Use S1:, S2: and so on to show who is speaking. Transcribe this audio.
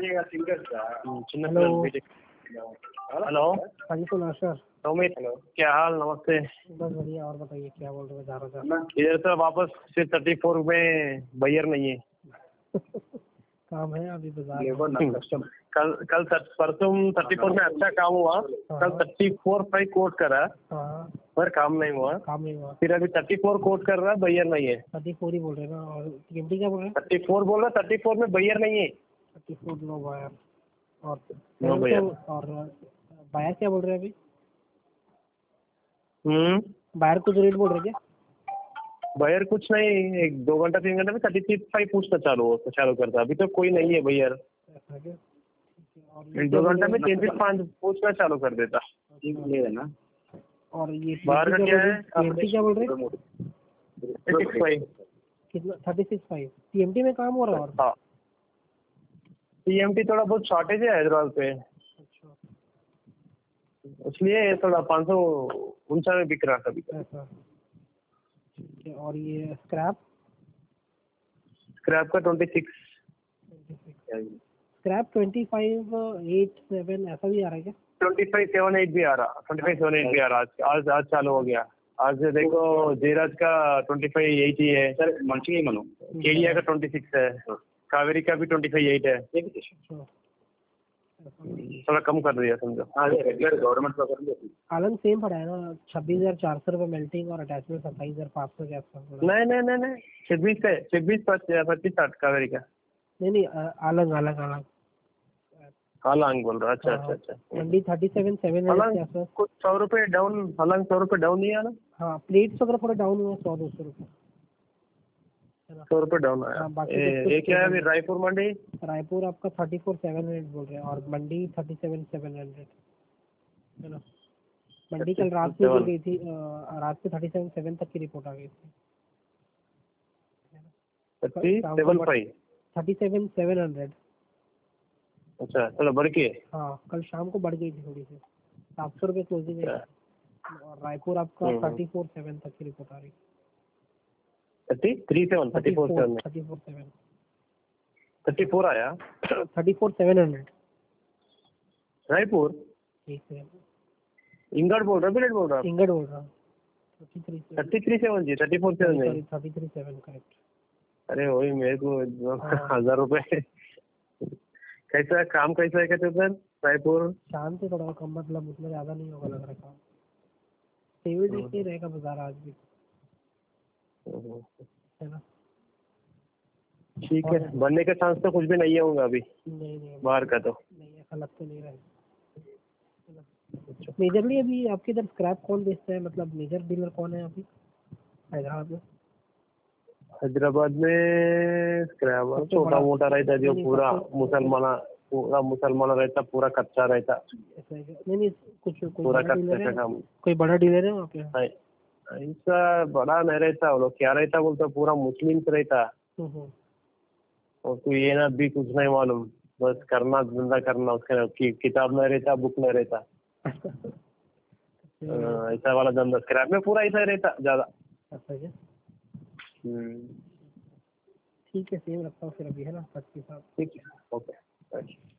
S1: Hello.
S2: हाँ जी सुना sir.
S1: Amit, क्या हाल? नमस्ते।
S2: बस बढ़िया। और बताइए क्या बोल रहे हो? जा
S1: इधर से वापस फिर 34 में बैयर नहीं है।
S2: काम है अभी बाजार।
S1: कल परसों 34 में अच्छा काम हुआ। कल 34 पे कोट करा
S2: हाँ
S1: पर काम नहीं हुआ। फिर अभी 34 कोट कर रहा, बैयर नहीं है।
S2: 34 ही बोल रहे हैं ना। और टीएमटी क्या बोल रहे हैं?
S1: 34 बोल रहा, 34 में बैयर नहीं है।
S2: 34 नो बायर। और
S1: नो बैयर।
S2: और बायर क्या बोल रहे हैं अभी?
S1: बायर
S2: कुछ रेट बोल रहे हैं क्या?
S1: बैयर कुछ नहीं, 1-2 घंटा 3 घंटा में 35 पूछना चालू करता। अभी तो कोई नहीं है बैयर। 2 घंटा में 35 पूछना चालू कर देता।
S2: है ना। और ये
S1: बाहर का क्या है?
S2: टीएमटी क्या बोल रहे हैं?
S1: 35
S2: कितना? 36.5 टीएमटी में काम हो रहा है। और
S1: हाँ, टीएमटी थोड़ा बहुत शॉर्टेज है हैदराबाद पे,
S2: अच्छा
S1: इसलिए थोड़ा 549 में बिक रहा कभी।
S2: और ये स्क्रैप
S1: का 26
S2: स्क्रैप 25.87 ऐसा भी आ रहा है क्या?
S1: 25.78 भी आ रहा। 25.78 भी आ रहा। आज चालू हो गया। आज देखो जयराज का 25.80 है सर। मंची मनो केडिया का 26 है। कावेरी का भी 25.8 है। थोड़ा कम कर दिया समझो। रेगुलर गवर्नमेंट का कर दिया।
S2: आलम सेम पड़ा है ना। 26,400 रुपये मेल्टिंग और अटैचमेंट 27,500 के आसपास।
S1: नहीं 26-25 कावेरी का।
S2: नहीं अलग अलग
S1: अलग बोल रहा। अच्छा।
S2: मंडी 37,700 के आसपास।
S1: कुछ 100 रुपये डाउन। अलग 100 रुपये डाउन नहीं आना।
S2: हाँ प्लेट्स वगैरह थोड़ा डाउन हुआ 100-200 रुपये।
S1: 100 रुपये डाउन आया। ये क्या है अभी? रायपुर मंडी।
S2: रायपुर आपका 34,700 बोल रहे हैं और मंडी 37,700 है ना। मंडी कल रात में गिर गई थी। रात में 37,700 तक की रिपोर्ट आ गई थी। 37,700।
S1: अच्छा चलो बढ़ के।
S2: हाँ कल शाम को बढ़ गई थी थोड़ी सी। 700 रुपये क्लोजिंग है। और रायपुर आपका 34,700 तक की रिपोर्ट आ रही है।
S1: 34 आया।
S2: 34,700
S1: रायपुर। इंगड़ बोल रहा, बिलेट बोल रहा?
S2: इंगड़ बोल रहा।
S1: 33,700
S2: 33,700 करेक्ट।
S1: अरे वही मेरे को 1,000 रुपए। कैसा काम कैसा है कहते सर रायपुर?
S2: शांत है थोड़ा कम, मतलब उतना ज्यादा नहीं होगा लग रहा काम। सेविल ही रहेगा बाजार आज भी, है ना।
S1: ठीक है, बनने के चांस तो कुछ भी नहीं होगा अभी।
S2: नहीं
S1: बाहर का तो
S2: नहीं, ऐसा लग तो नहीं रहा है। मेजरली अभी आपके इधर स्क्रैप कौन बेचता है? मतलब मेजर डीलर कौन है अभी हैदराबाद में?
S1: हैदराबाद में स्क्रैप छोटा मोटा रहता जो पूरा मुसलमान रहता, पूरा कच्चा रहता।
S2: नहीं कुछ
S1: पूरा कच्चा का काम।
S2: कोई बड़ा डीलर है वहाँ पे?
S1: ऐसा बड़ा नहीं रहता। वो लोग क्या रहता बोलते, पूरा मुस्लिम रहता। और कोई ये ना भी कुछ नहीं मालूम, बस करना धंधा करना। उसका किताब नहीं रहता, बुक नहीं रहता। ऐसा वाला धंधा स्क्रैप में पूरा ऐसा रहता ज्यादा।
S2: ठीक है, सेम रखता हूँ फिर अभी, है ना। 25 साल।
S1: ठीक है, ओके।